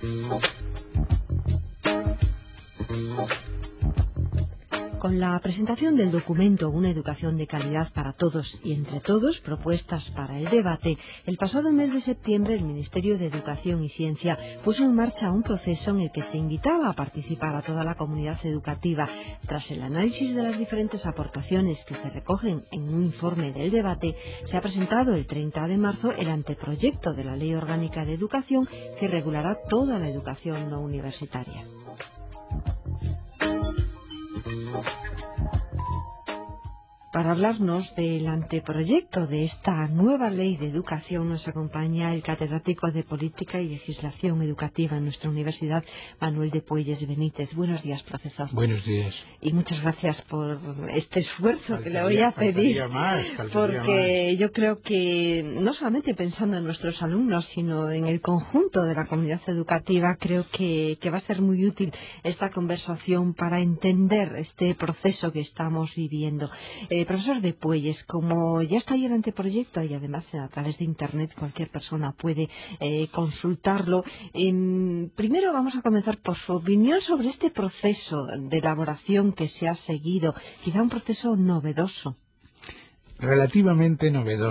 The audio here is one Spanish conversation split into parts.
Con la presentación del documento Una educación de calidad para todos y entre todos, propuestas para el debate, el pasado mes de septiembre el Ministerio de Educación y Ciencia puso en marcha un proceso en el que se invitaba a participar a toda la comunidad educativa. Tras el análisis de las diferentes aportaciones que se recogen en un informe del debate, se ha presentado el 30 de marzo el anteproyecto de la Ley Orgánica de Educación que regulará toda la educación no universitaria. Para hablarnos del anteproyecto de esta nueva ley de educación nos acompaña el catedrático de Política y Legislación Educativa en nuestra universidad, Manuel de Puelles Benítez. Buenos días, profesor. Buenos días. Y muchas gracias por este esfuerzo que le voy a pedir, porque yo creo que no solamente pensando en nuestros alumnos, sino en el conjunto de la comunidad educativa, creo que va a ser muy útil esta conversación para entender este proceso que estamos viviendo. Profesor de Puelles, como ya está ahí el anteproyecto y además a través de Internet cualquier persona puede consultarlo, primero vamos a comenzar por su opinión sobre este proceso de elaboración que se ha seguido, quizá un proceso novedoso. Relativamente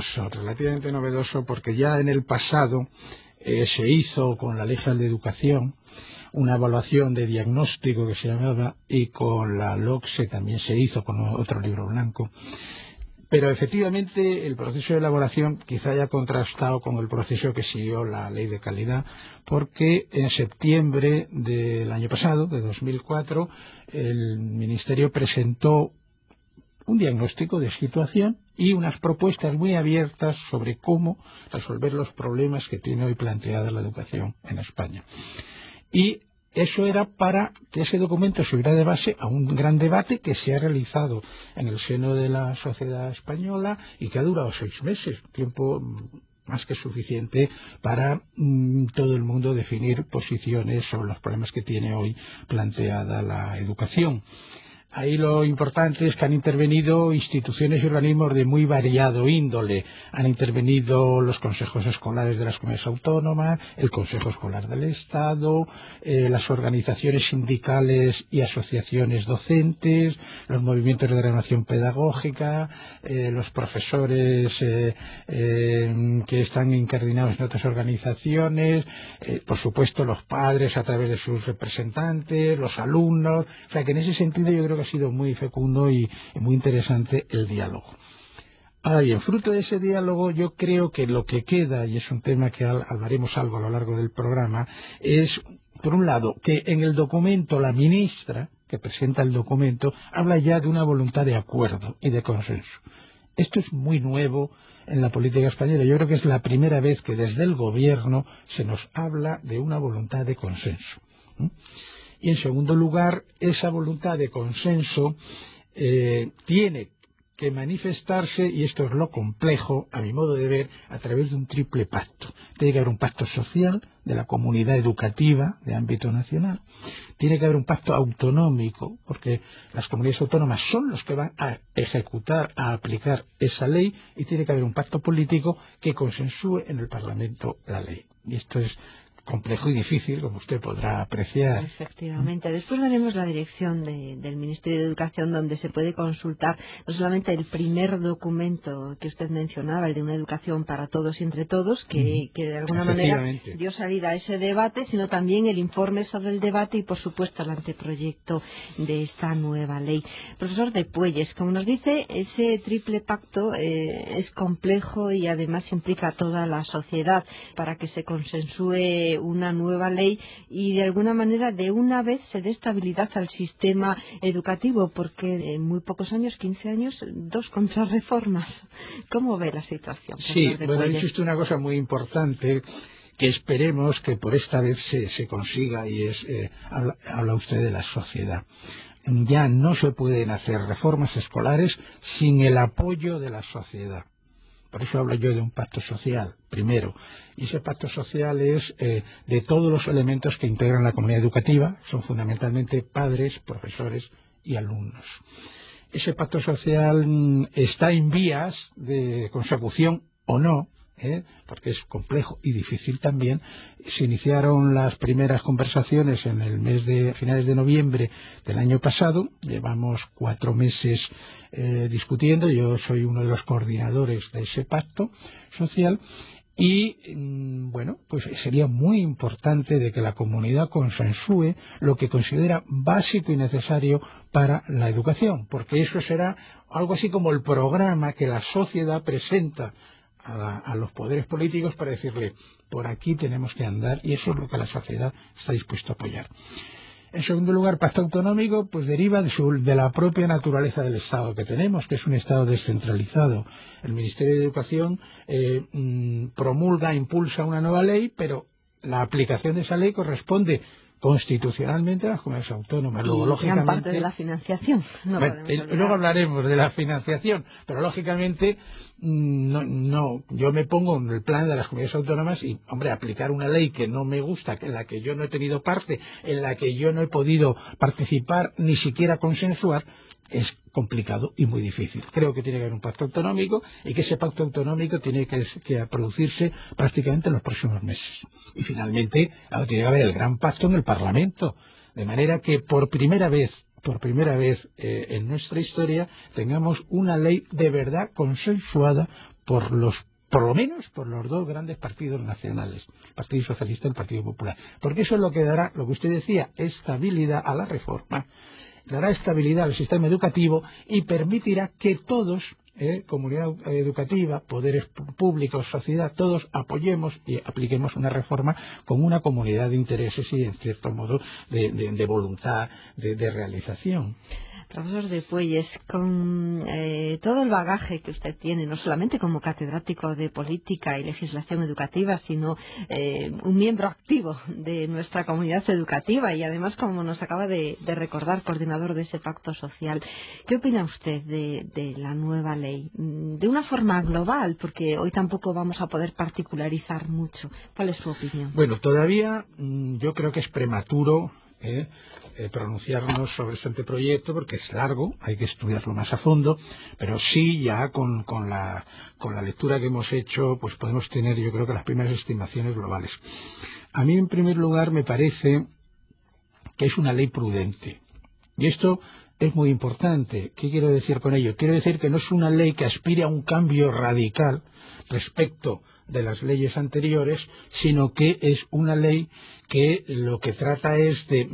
novedoso porque ya en el pasado se hizo con la Ley General de Educación una evaluación de diagnóstico que se llamaba, y con la LOCSE también se hizo con otro libro blanco, pero efectivamente el proceso de elaboración quizá haya contrastado con el proceso que siguió la Ley de Calidad, porque en septiembre del año pasado, de 2004, el Ministerio presentó un diagnóstico de situación y unas propuestas muy abiertas sobre cómo resolver los problemas que tiene hoy planteada la educación en España. Y eso era para que ese documento sirviera de base a un gran debate que se ha realizado en el seno de la sociedad española y que ha durado 6 meses, tiempo más que suficiente para todo el mundo definir posiciones sobre los problemas que tiene hoy planteada la educación. Ahí lo importante es que han intervenido instituciones y organismos de muy variado índole. Han intervenido los consejos escolares de las comunidades autónomas, el Consejo Escolar del Estado, las organizaciones sindicales y asociaciones docentes, los movimientos de renovación pedagógica, los profesores que están incardinados en otras organizaciones, por supuesto los padres a través de sus representantes, los alumnos. O sea que en ese sentido yo creo que ha sido muy fecundo y muy interesante el diálogo. Ahora bien, fruto de ese diálogo yo creo que lo que queda, y es un tema que hablaremos algo a lo largo del programa, es, por un lado, que en el documento la ministra, que presenta el documento, habla ya de una voluntad de acuerdo y de consenso. Esto es muy nuevo en la política española. Yo creo que es la primera vez que desde el gobierno se nos habla de una voluntad de consenso. Y en segundo lugar, esa voluntad de consenso tiene que manifestarse, y esto es lo complejo, a mi modo de ver, a través de un triple pacto. Tiene que haber un pacto social de la comunidad educativa de ámbito nacional, tiene que haber un pacto autonómico, porque las comunidades autónomas son los que van a ejecutar, a aplicar esa ley, y tiene que haber un pacto político que consensúe en el Parlamento la ley. Y esto es complejo y difícil, como usted podrá apreciar. Efectivamente. Después daremos la dirección del Ministerio de Educación, donde se puede consultar no solamente el primer documento que usted mencionaba, el de una educación para todos y entre todos, que de alguna manera dio salida a ese debate, sino también el informe sobre el debate y, por supuesto, el anteproyecto de esta nueva ley. Profesor de Puelles, como nos dice, ese triple pacto es complejo y además implica a toda la sociedad para que se consensúe una nueva ley y de alguna manera de una vez se dé estabilidad al sistema educativo, porque en muy pocos años, 15 años, 2 contrarreformas. ¿Cómo ve la situación? Sí, bueno, ha dicho usted una cosa muy importante que esperemos que por esta vez se consiga, y es, habla usted de la sociedad. Ya no se pueden hacer reformas escolares sin el apoyo de la sociedad. Por eso hablo yo de un pacto social, primero. Y ese pacto social es de todos los elementos que integran la comunidad educativa, son fundamentalmente padres, profesores y alumnos. Ese pacto social está en vías de consecución o no, porque es complejo y difícil también. Se iniciaron las primeras conversaciones en el mes de finales de noviembre del año pasado. Llevamos 4 meses discutiendo. Yo soy uno de los coordinadores de ese pacto social. Y bueno, pues sería muy importante de que la comunidad consensúe lo que considera básico y necesario para la educación, porque eso será algo así como el programa que la sociedad presenta a los poderes políticos para decirle, por aquí tenemos que andar, y eso es lo que la sociedad está dispuesta a apoyar. En segundo lugar, pacto autonómico pues deriva de la propia naturaleza del Estado que tenemos, que es un Estado descentralizado. El Ministerio de Educación promulga, impulsa una nueva ley, pero la aplicación de esa ley corresponde constitucionalmente a las comunidades autónomas. Y luego, lógicamente, gran parte de la financiación. Luego hablaremos de la financiación, pero lógicamente yo me pongo en el plan de las comunidades autónomas y, hombre, aplicar una ley que no me gusta, en la que yo no he tenido parte, en la que yo no he podido participar, ni siquiera consensuar, es complicado y muy difícil. Creo que tiene que haber un pacto autonómico y que ese pacto autonómico tiene que producirse prácticamente en los próximos meses. Y finalmente tiene que haber el gran pacto en el Parlamento, de manera que por primera vez en nuestra historia tengamos una ley de verdad consensuada por lo menos por los 2 grandes partidos nacionales, el Partido Socialista y el Partido Popular, porque eso es lo que dará, lo que usted decía, estabilidad a la reforma, dará estabilidad al sistema educativo y permitirá que todos, comunidad educativa, poderes públicos, sociedad, todos apoyemos y apliquemos una reforma con una comunidad de intereses y, en cierto modo, de voluntad de realización. Profesor de Puelles, con todo el bagaje que usted tiene, no solamente como catedrático de política y legislación educativa, sino un miembro activo de nuestra comunidad educativa y además, como nos acaba de recordar, coordinador de ese pacto social, ¿qué opina usted de la nueva ley? De una forma global, porque hoy tampoco vamos a poder particularizar mucho. ¿Cuál es su opinión? Bueno, todavía yo creo que es prematuro pronunciarnos sobre este anteproyecto porque es largo, hay que estudiarlo más a fondo, pero sí ya con la lectura que hemos hecho pues podemos tener, yo creo, que las primeras estimaciones globales. A mí, en primer lugar, me parece que es una ley prudente, y esto es muy importante. ¿Qué quiero decir con ello? Quiero decir que no es una ley que aspire a un cambio radical respecto de las leyes anteriores, sino que es una ley que lo que trata es de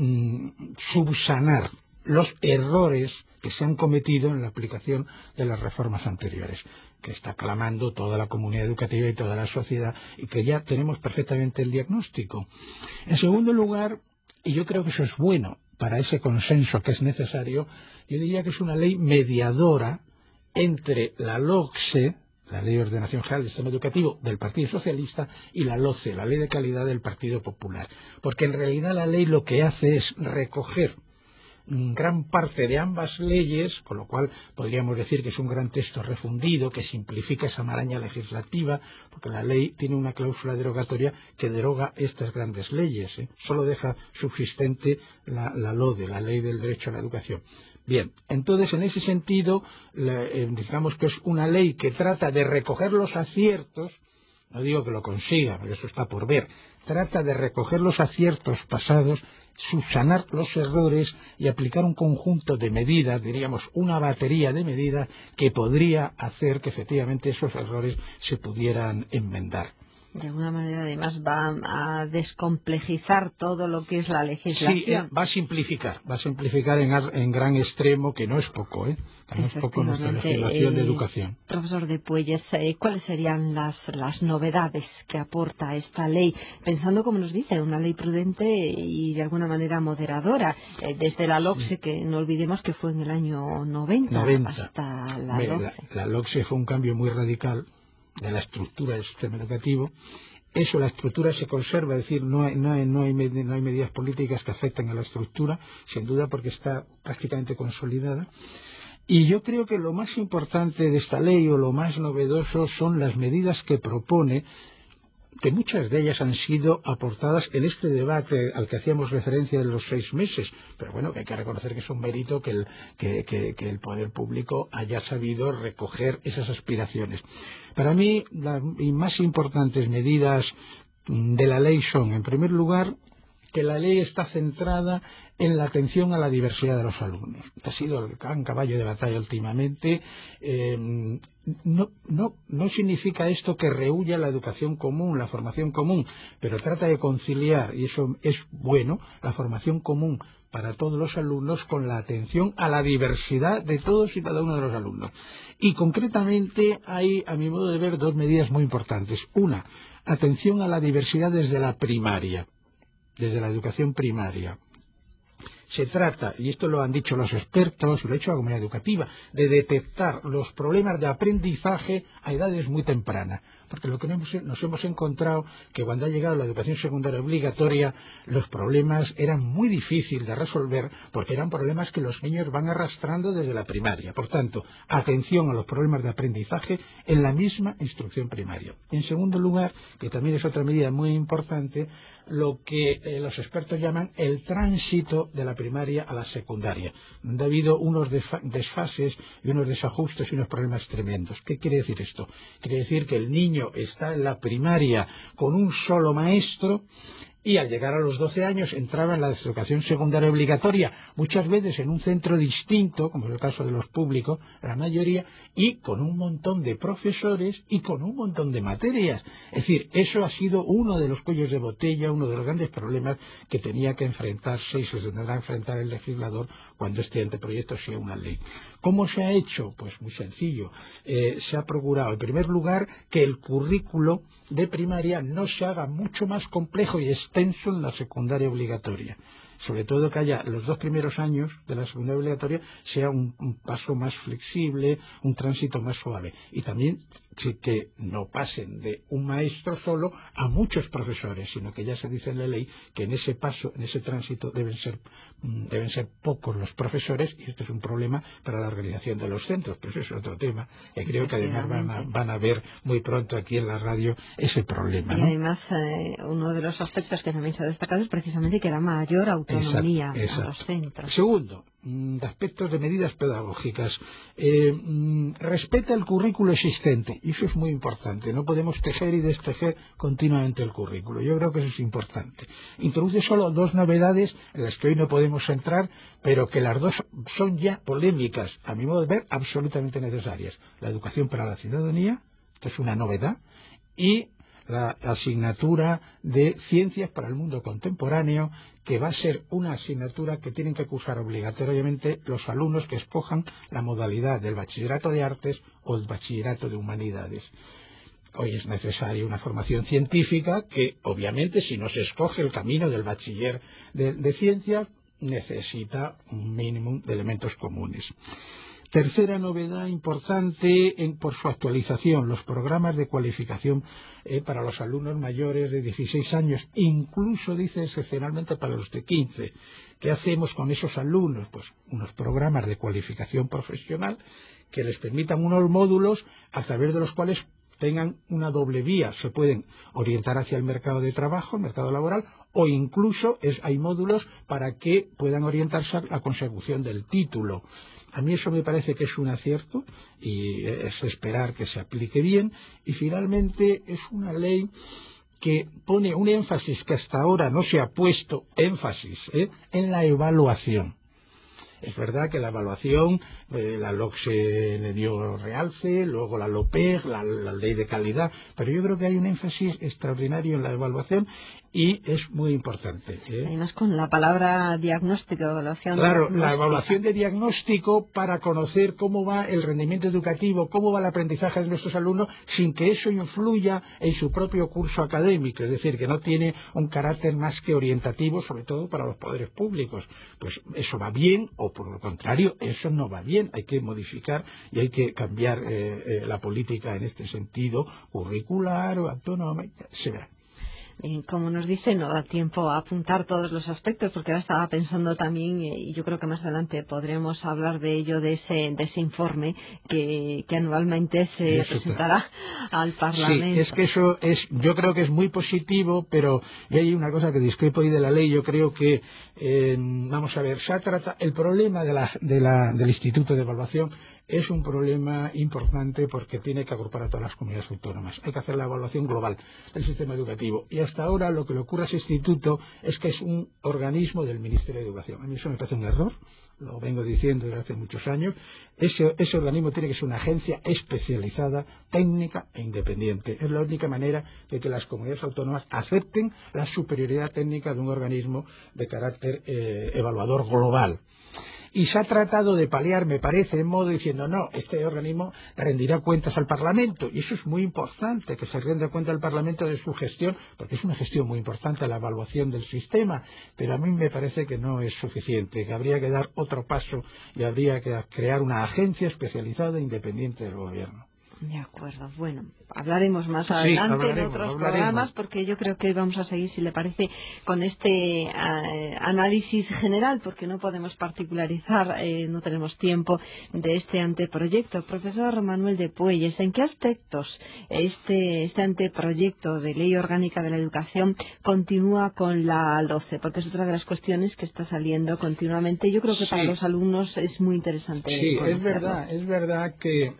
subsanar los errores que se han cometido en la aplicación de las reformas anteriores, que está clamando toda la comunidad educativa y toda la sociedad, y que ya tenemos perfectamente el diagnóstico. En segundo lugar, y yo creo que eso es bueno para ese consenso que es necesario, yo diría que es una ley mediadora entre la LOCSE, la Ley de Ordenación General del Sistema Educativo del Partido Socialista, y la LOCE, la Ley de Calidad del Partido Popular. Porque en realidad la ley lo que hace es recoger gran parte de ambas leyes, con lo cual podríamos decir que es un gran texto refundido, que simplifica esa maraña legislativa, porque la ley tiene una cláusula derogatoria que deroga estas grandes leyes, solo deja subsistente la LODE, la Ley del Derecho a la Educación. Bien, entonces en ese sentido, digamos que es una ley que trata de recoger los aciertos, no digo que lo consiga, pero eso está por ver, trata de recoger los aciertos pasados, subsanar los errores y aplicar un conjunto de medidas, diríamos una batería de medidas que podría hacer que efectivamente esos errores se pudieran enmendar. De alguna manera, además, va a descomplejizar todo lo que es la legislación. Sí, va a simplificar en gran extremo, que no es poco, que no es poco nuestra legislación de educación. Profesor de Puelles, ¿cuáles serían las novedades que aporta esta ley? Pensando, como nos dice, una ley prudente y de alguna manera moderadora, desde la LOCSE, que no olvidemos que fue en el año 90. Hasta la LOCSE. La LOCSE fue un cambio muy radical de la estructura del sistema educativo. Eso, la estructura se conserva, es decir, no hay medidas políticas que afecten a la estructura, sin duda, porque está prácticamente consolidada. Y yo creo que lo más importante de esta ley, o lo más novedoso, son las medidas que propone, que muchas de ellas han sido aportadas en este debate al que hacíamos referencia de los 6 meses, pero bueno, que hay que reconocer que es un mérito que el poder público haya sabido recoger esas aspiraciones. Para mí, las más importantes medidas de la ley son, en primer lugar, que la ley está centrada en la atención a la diversidad de los alumnos. Este ha sido el gran caballo de batalla últimamente. No significa esto que rehúya la educación común, la formación común, pero trata de conciliar, y eso es bueno, la formación común para todos los alumnos con la atención a la diversidad de todos y cada uno de los alumnos. Y concretamente hay, a mi modo de ver, 2 medidas muy importantes. Una, atención a la diversidad desde la primaria, desde la educación primaria. Se trata, y esto lo han dicho los expertos, lo ha hecho la comunidad educativa, de detectar los problemas de aprendizaje a edades muy tempranas. Porque lo que nos hemos encontrado que cuando ha llegado la educación secundaria obligatoria, los problemas eran muy difíciles de resolver porque eran problemas que los niños van arrastrando desde la primaria. Por tanto, atención a los problemas de aprendizaje en la misma instrucción primaria. En segundo lugar, que también es otra medida muy importante, lo que los expertos llaman el tránsito de la primaria a la secundaria, donde ha habido unos desfases y unos desajustes y unos problemas tremendos. ¿Qué quiere decir esto? Quiere decir que el niño está en la primaria con un solo maestro y al llegar a los 12 años entraba en la educación secundaria obligatoria, muchas veces en un centro distinto, como es el caso de los públicos, la mayoría, y con un montón de profesores y con un montón de materias. Es decir, eso ha sido uno de los cuellos de botella, uno de los grandes problemas que tenía que enfrentarse y se tendrá que enfrentar el legislador cuando este anteproyecto sea una ley. ¿Cómo se ha hecho? Pues muy sencillo. Se ha procurado, en primer lugar, que el currículo de primaria no se haga mucho más complejo y extenso en la secundaria obligatoria. Sobre todo que haya los 2 primeros años de la secundaria obligatoria sea un paso más flexible, un tránsito más suave. Y también que no pasen de un maestro solo a muchos profesores, sino que ya se dice en la ley que en ese paso, en ese tránsito deben ser pocos los profesores, y esto es un problema para la organización de los centros, pero eso es otro tema, que creo que además van a ver muy pronto aquí en la radio ese problema, ¿no? Y además uno de los aspectos que también se ha destacado es precisamente que da mayor autonomía a los centros. Segundo, aspectos de medidas pedagógicas. Respeta el currículo existente, y eso es muy importante. No podemos tejer y destejer continuamente el currículo. Yo creo que eso es importante. Introduce solo 2 novedades en las que hoy no podemos entrar, pero que las 2 son ya polémicas, a mi modo de ver, absolutamente necesarias. La educación para la ciudadanía, esto es una novedad, y la asignatura de ciencias para el mundo contemporáneo, que va a ser una asignatura que tienen que cursar obligatoriamente los alumnos que escojan la modalidad del bachillerato de artes o el bachillerato de humanidades. Hoy es necesaria una formación científica que, obviamente, si no se escoge el camino del bachiller de ciencias, necesita un mínimo de elementos comunes. Tercera novedad importante por su actualización, los programas de cualificación para los alumnos mayores de 16 años, incluso, dice, excepcionalmente para los de 15. ¿Qué hacemos con esos alumnos? Pues unos programas de cualificación profesional que les permitan unos módulos a través de los cuales tengan una doble vía. Se pueden orientar hacia el mercado de trabajo, el mercado laboral, o incluso hay módulos para que puedan orientarse a la consecución del título. A mí eso me parece que es un acierto y es esperar que se aplique bien. Y finalmente es una ley que pone un énfasis que hasta ahora no se ha puesto énfasis en la evaluación. Es verdad que la evaluación, la LOCSE le dio realce, luego la LOPEG, la ley de calidad, pero yo creo que hay un énfasis extraordinario en la evaluación y es muy importante. Además, con la palabra diagnóstico, evaluación. Claro, la evaluación de diagnóstico para conocer cómo va el rendimiento educativo, cómo va el aprendizaje de nuestros alumnos, sin que eso influya en su propio curso académico, es decir, que no tiene un carácter más que orientativo, sobre todo para los poderes públicos. Pues eso va bien, o por lo contrario, eso no va bien. Hay que modificar y hay que cambiar la política en este sentido, curricular o autónoma, se verá. Como nos dice, no da tiempo a apuntar todos los aspectos, porque ahora estaba pensando también, y yo creo que más adelante podremos hablar de ello, de ese informe que anualmente se presentará al Parlamento. Sí, es que eso yo creo que es muy positivo, pero y hay una cosa que discrepo ahí de la ley. Yo creo que, vamos a ver, el problema del Instituto de Evaluación es un problema importante porque tiene que agrupar a todas las comunidades autónomas. Hay que hacer la evaluación global del sistema educativo. Y hasta ahora lo que le ocurre a ese instituto es que es un organismo del Ministerio de Educación. A mí eso me parece un error, lo vengo diciendo desde hace muchos años. Ese organismo tiene que ser una agencia especializada, técnica e independiente. Es la única manera de que las comunidades autónomas acepten la superioridad técnica de un organismo de carácter evaluador global. Y se ha tratado de paliar, me parece, en modo diciendo, no, este organismo rendirá cuentas al Parlamento. Y eso es muy importante, que se rinda cuenta al Parlamento de su gestión, porque es una gestión muy importante la evaluación del sistema. Pero a mí me parece que no es suficiente, que habría que dar otro paso y habría que crear una agencia especializada e independiente del Gobierno. De acuerdo. Bueno, hablaremos más adelante en otros programas, porque yo creo que vamos a seguir, si le parece, con este análisis general, porque no podemos particularizar, no tenemos tiempo, de este anteproyecto. Profesor Manuel de Puelles, ¿en qué aspectos este anteproyecto de Ley Orgánica de la Educación continúa con la LOCE? Porque es otra de las cuestiones que está saliendo continuamente. Yo creo que para los alumnos es muy interesante. Sí, es verdad que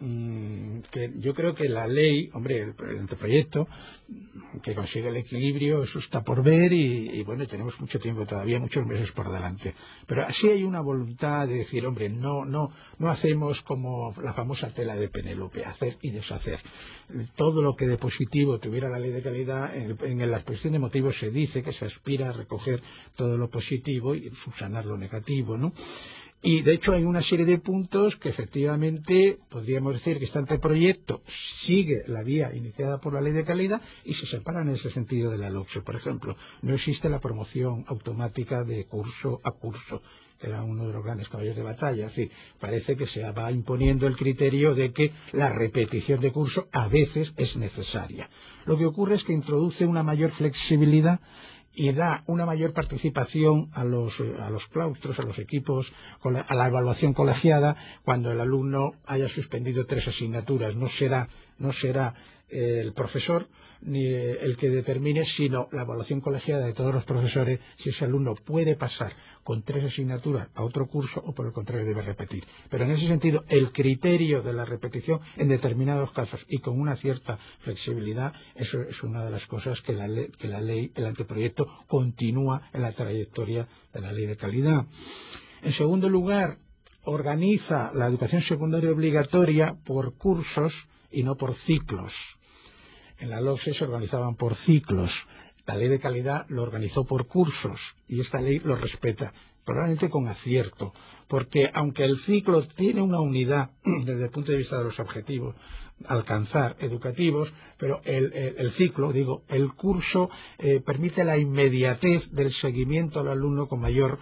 yo creo que la ley, hombre, el anteproyecto, que consigue el equilibrio, eso está por ver y bueno, tenemos mucho tiempo todavía, muchos meses por delante. Pero sí hay una voluntad de decir, hombre, no hacemos como la famosa tela de Penélope, hacer y deshacer. Todo lo que de positivo tuviera la ley de calidad, en la exposición de motivos se dice que se aspira a recoger todo lo positivo y subsanar lo negativo, ¿no? Y de hecho hay una serie de puntos que efectivamente podríamos decir que este anteproyecto sigue la vía iniciada por la ley de calidad y se separa en ese sentido de la LOCSE. Por ejemplo, no existe la promoción automática de curso a curso, que era uno de los grandes caballos de batalla. Es decir, parece que se va imponiendo el criterio de que la repetición de curso a veces es necesaria. Lo que ocurre es que introduce una mayor flexibilidad y da una mayor participación a los claustros, a los equipos, a la evaluación colegiada cuando el alumno haya suspendido 3 asignaturas. No será el profesor ni el que determine, sino la evaluación colegiada de todos los profesores si ese alumno puede pasar con 3 asignaturas a otro curso o por el contrario debe repetir. Pero en ese sentido el criterio de la repetición en determinados casos y con una cierta flexibilidad, eso es una de las cosas que la ley, el anteproyecto continúa en la trayectoria de la ley de calidad. En segundo lugar, organiza la educación secundaria obligatoria por cursos y no por ciclos. En la LOCSE se organizaban por ciclos. La ley de calidad lo organizó por cursos y esta ley lo respeta, probablemente con acierto, porque aunque el ciclo tiene una unidad desde el punto de vista de los objetivos a alcanzar educativos, pero el ciclo, el curso permite la inmediatez del seguimiento al alumno con mayor,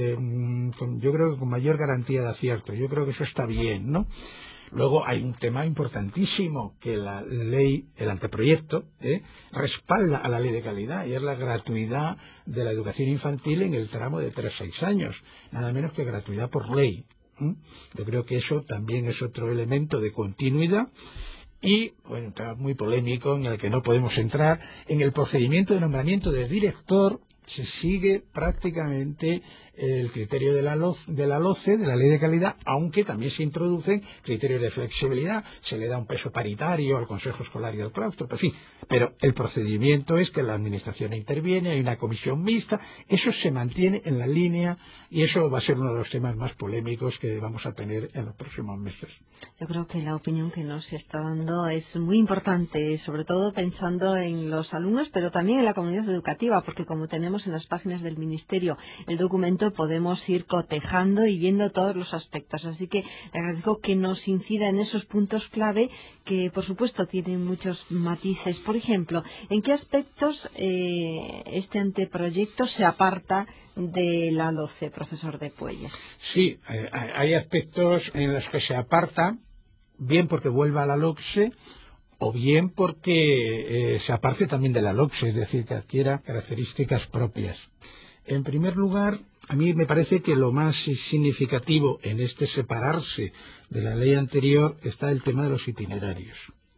yo creo que con mayor garantía de acierto. Yo creo que eso está bien, ¿no? Luego hay un tema importantísimo que la ley, el anteproyecto, respalda a la ley de calidad y es la gratuidad de la educación infantil en el tramo de 3 a 6 años, nada menos que gratuidad por ley. Yo creo que eso también es otro elemento de continuidad y, bueno, está muy polémico en el que no podemos entrar. En el procedimiento de nombramiento del director se sigue prácticamente el criterio de la LOCE, de la ley de calidad, aunque también se introducen criterios de flexibilidad, se le da un peso paritario al consejo escolar y al claustro, pero el procedimiento es que la administración interviene, hay una comisión mixta, eso se mantiene en la línea y eso va a ser uno de los temas más polémicos que vamos a tener en los próximos meses. Yo creo que la opinión que nos está dando es muy importante, sobre todo pensando en los alumnos, pero también en la comunidad educativa, porque como tenemos en las páginas del Ministerio el documento, podemos ir cotejando y viendo todos los aspectos. Así que le agradezco que nos incida en esos puntos clave que, por supuesto, tienen muchos matices. Por ejemplo, ¿en qué aspectos este anteproyecto se aparta de la LOCE, profesor de Puelles? Sí, hay aspectos en los que se aparta, bien porque vuelva a la LOCSE o bien porque se aparte también de la LOCSE, es decir, que adquiera características propias. En primer lugar, a mí me parece que lo más significativo en este separarse de la ley anterior está el tema de los itinerarios.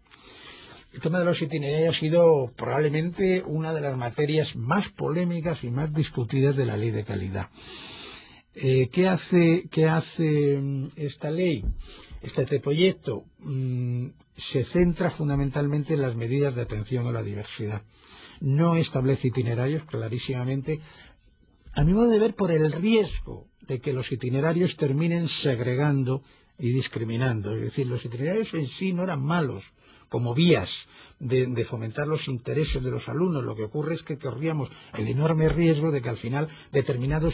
El tema de los itinerarios ha sido probablemente una de las materias más polémicas y más discutidas de la ley de calidad. ¿Qué hace esta ley? Este proyecto se centra fundamentalmente en las medidas de atención a la diversidad. No establece itinerarios, clarísimamente, a mi modo de ver, por el riesgo de que los itinerarios terminen segregando y discriminando. Es decir, los itinerarios en sí no eran malos como vías de fomentar los intereses de los alumnos. Lo que ocurre es que corríamos el enorme riesgo de que al final determinados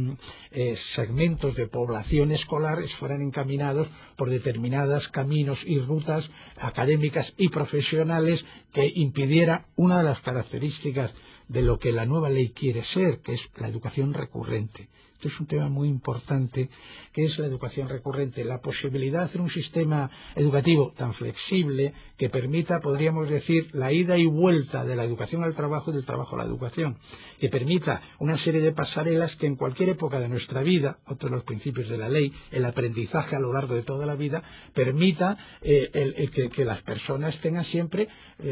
segmentos de población escolar fueran encaminados por determinados caminos y rutas académicas y profesionales que impidiera una de las características de lo que la nueva ley quiere ser, que es la educación recurrente. Este es un tema muy importante, que es la educación recurrente, la posibilidad de hacer un sistema educativo tan flexible que permita, podríamos decir, la ida y vuelta de la educación al trabajo y del trabajo a la educación, que permita una serie de pasarelas que en cualquier época de nuestra vida, otro de los principios de la ley, el aprendizaje a lo largo de toda la vida, permita que las personas tengan siempre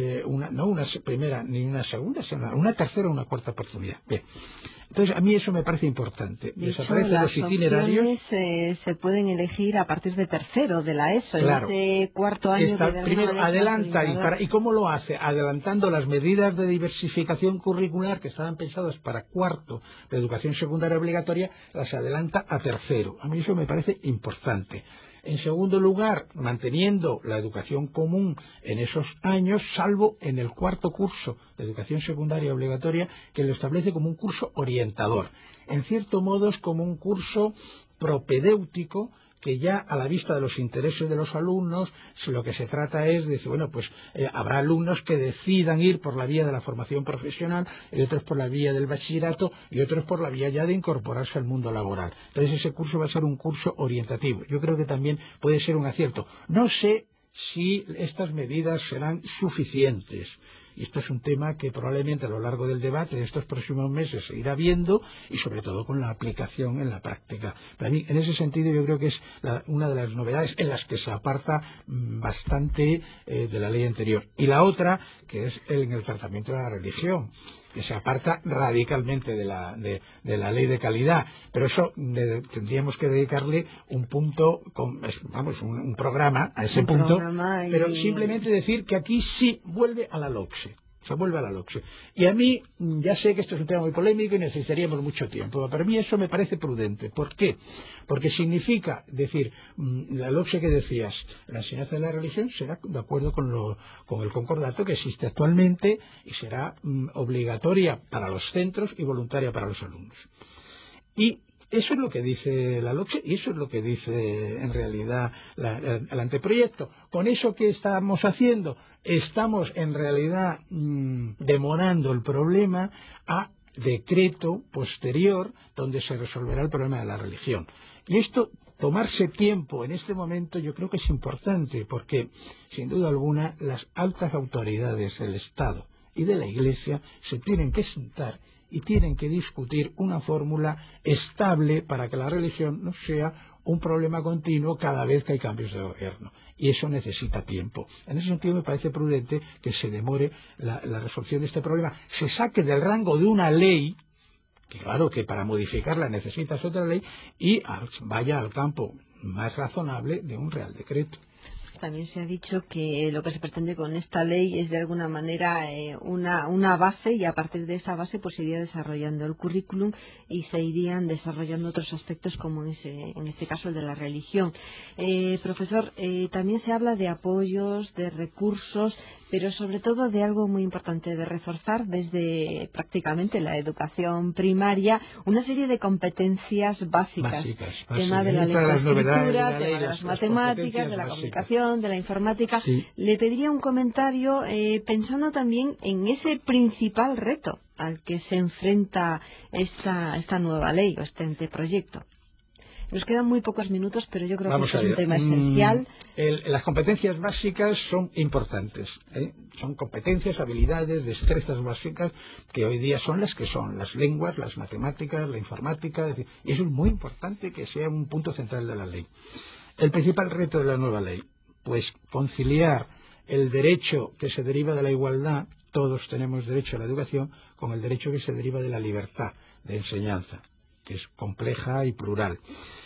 no una primera ni una segunda, sino una tercera o una cuarta oportunidad. Bien. Entonces, a mí eso me parece importante. De Desaparecen hecho, los itinerarios. las opciones se pueden elegir a partir de tercero de la ESO, claro, en ese cuarto año. Primero adelanta, ¿y cómo lo hace? Adelantando las medidas de diversificación curricular que estaban pensadas para cuarto de educación secundaria obligatoria, las adelanta a tercero. A mí eso me parece importante. En segundo lugar, manteniendo la educación común en esos años, salvo en el cuarto curso de educación secundaria obligatoria, que lo establece como un curso orientador. En cierto modo es como un curso propedéutico, que ya a la vista de los intereses de los alumnos, lo que se trata es de decir, bueno, pues habrá alumnos que decidan ir por la vía de la formación profesional, y otros por la vía del bachillerato, y otros por la vía ya de incorporarse al mundo laboral. Entonces ese curso va a ser un curso orientativo. Yo creo que también puede ser un acierto. No sé si estas medidas serán suficientes. Y esto es un tema que probablemente a lo largo del debate de estos próximos meses se irá viendo, y sobre todo con la aplicación en la práctica. Para mí, en ese sentido, yo creo que es una de las novedades en las que se aparta bastante de la ley anterior. Y la otra, que es en el tratamiento de la religión, que se aparta radicalmente de la ley de calidad, pero eso tendríamos que dedicarle un punto, un programa a ese punto, pero simplemente decir que aquí sí vuelve a la LOCSE. Se vuelve a la LOCSE. Y a mí, ya sé que esto es un tema muy polémico y necesitaríamos mucho tiempo, pero para mí eso me parece prudente. ¿Por qué? Porque significa decir, la LOCSE que decías, la enseñanza de la religión será de acuerdo con el concordato que existe actualmente y será obligatoria para los centros y voluntaria para los alumnos. Y eso es lo que dice la LOCSE y eso es lo que dice en realidad el anteproyecto. Con eso que estamos haciendo, estamos en realidad demorando el problema a decreto posterior donde se resolverá el problema de la religión. Y esto, tomarse tiempo en este momento, yo creo que es importante porque, sin duda alguna, las altas autoridades del Estado y de la Iglesia se tienen que sentar y tienen que discutir una fórmula estable para que la religión no sea un problema continuo cada vez que hay cambios de gobierno. Y eso necesita tiempo. En ese sentido me parece prudente que se demore la resolución de este problema. Se saque del rango de una ley, que claro que para modificarla necesitas otra ley, y vaya al campo más razonable de un real decreto. También se ha dicho que lo que se pretende con esta ley es de alguna manera una base, y a partir de esa base pues se iría desarrollando el currículum y se irían desarrollando otros aspectos como en este caso el de la religión. Profesor, también se habla de apoyos, de recursos, pero sobre todo de algo muy importante, de reforzar desde prácticamente la educación primaria una serie de competencias básicas. Tema de la lectoescritura, tema de las matemáticas, de la comunicación, de la informática. Sí. Le pediría un comentario pensando también en ese principal reto al que se enfrenta esta nueva ley o este anteproyecto. Nos quedan muy pocos minutos, pero yo creo que Vamos este a es un ver. tema esencial. Las competencias básicas son importantes, ¿eh? Son competencias, habilidades, destrezas básicas que hoy día son las que son, las lenguas, las matemáticas, la informática, es decir, y eso es muy importante que sea un punto central de la ley. El principal reto de la nueva ley, pues conciliar el derecho que se deriva de la igualdad, todos tenemos derecho a la educación, con el derecho que se deriva de la libertad de enseñanza, que es compleja y plural.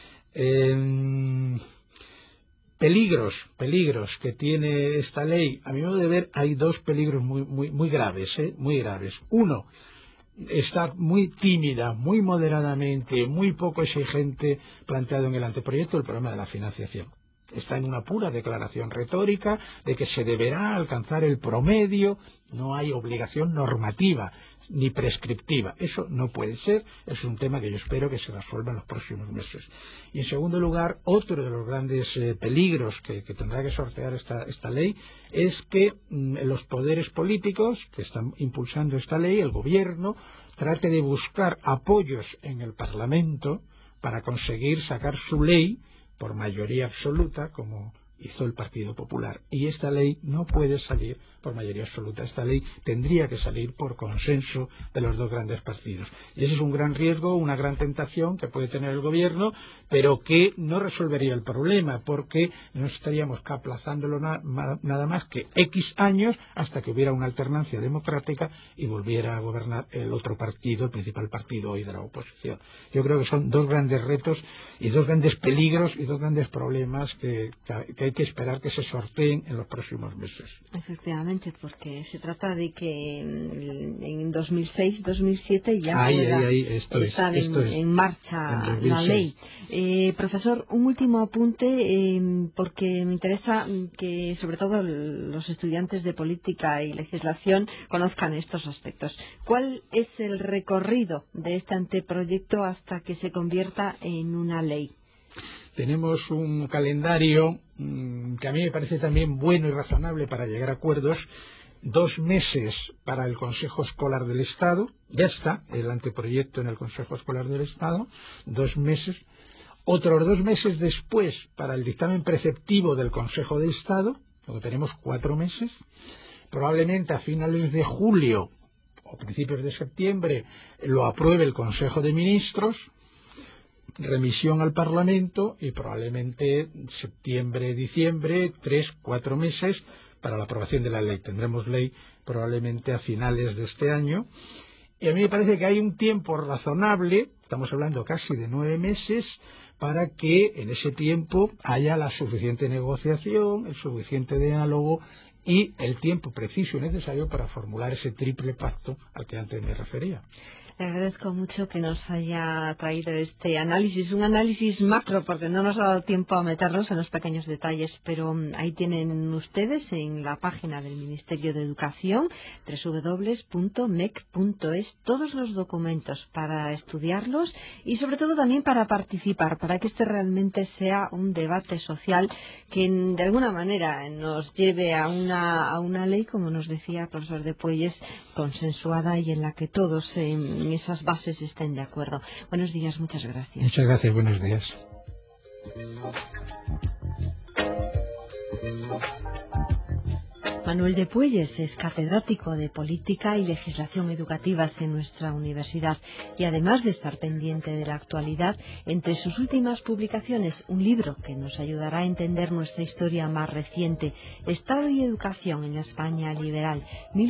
Peligros que tiene esta ley, a mi modo de ver, hay dos peligros muy graves, muy graves. Uno, está muy tímida, muy moderadamente, muy poco exigente planteado en el anteproyecto el problema de la financiación. Está en una pura declaración retórica de que se deberá alcanzar el promedio, no hay obligación normativa ni prescriptiva. Eso no puede ser, es un tema que yo espero que se resuelva en los próximos meses. Y en segundo lugar, otro de los grandes peligros que tendrá que sortear esta ley es que los poderes políticos que están impulsando esta ley, el gobierno, trate de buscar apoyos en el Parlamento para conseguir sacar su ley por mayoría absoluta, como hizo el Partido Popular. Y esta ley no puede salir por mayoría absoluta. Esta ley tendría que salir por consenso de los dos grandes partidos. Y ese es un gran riesgo, una gran tentación que puede tener el gobierno, pero que no resolvería el problema, porque no estaríamos aplazándolo nada más que X años hasta que hubiera una alternancia democrática y volviera a gobernar el otro partido, el principal partido hoy de la oposición. Yo creo que son dos grandes retos y dos grandes peligros y dos grandes problemas que hay que esperar que se sorteen en los próximos meses. Efectivamente, porque se trata de que en 2006-2007 ya pueda estar en marcha la ley. Profesor, un último apunte, porque me interesa que sobre todo los estudiantes de política y legislación conozcan estos aspectos. ¿Cuál es el recorrido de este anteproyecto hasta que se convierta en una ley? Tenemos un calendario que a mí me parece también bueno y razonable para llegar a acuerdos. 2 meses para el Consejo Escolar del Estado, ya está el anteproyecto en el Consejo Escolar del Estado, 2 meses. Otros 2 meses después para el dictamen preceptivo del Consejo de Estado, luego tenemos 4 meses. Probablemente a finales de julio o principios de septiembre lo apruebe el Consejo de Ministros, remisión al Parlamento y probablemente septiembre, diciembre, 3-4 meses para la aprobación de la ley. Tendremos ley probablemente a finales de este año. Y a mí me parece que hay un tiempo razonable, estamos hablando casi de 9 meses, para que en ese tiempo haya la suficiente negociación, el suficiente diálogo y el tiempo preciso y necesario para formular ese triple pacto al que antes me refería. Le agradezco mucho que nos haya traído este análisis, un análisis macro, porque no nos ha dado tiempo a meternos en los pequeños detalles, pero ahí tienen ustedes en la página del Ministerio de Educación, www.mec.es, todos los documentos para estudiarlos y sobre todo también para participar, para que este realmente sea un debate social que de alguna manera nos lleve a una ley, como nos decía el profesor de Puelles, consensuada y en la que todos en esas bases estén de acuerdo. Buenos días, muchas gracias. Muchas gracias, buenos días. Manuel de Puelles es catedrático de Política y Legislación Educativas en nuestra universidad y además de estar pendiente de la actualidad, entre sus últimas publicaciones, un libro que nos ayudará a entender nuestra historia más reciente, Estado y Educación en la España liberal,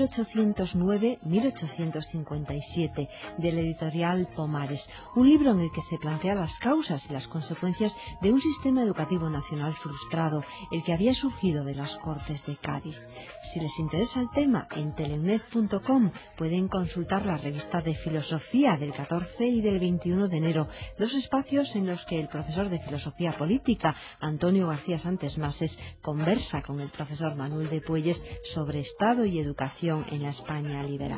1809-1857, del editorial Pomares. Un libro en el que se plantea las causas y las consecuencias de un sistema educativo nacional frustrado, el que había surgido de las Cortes de Cádiz. Si les interesa el tema, en teleuned.com pueden consultar la revista de filosofía del 14 y del 21 de enero, 2 espacios en los que el profesor de filosofía política, Antonio García Santes Mases, conversa con el profesor Manuel de Puelles sobre Estado y educación en la España liberal.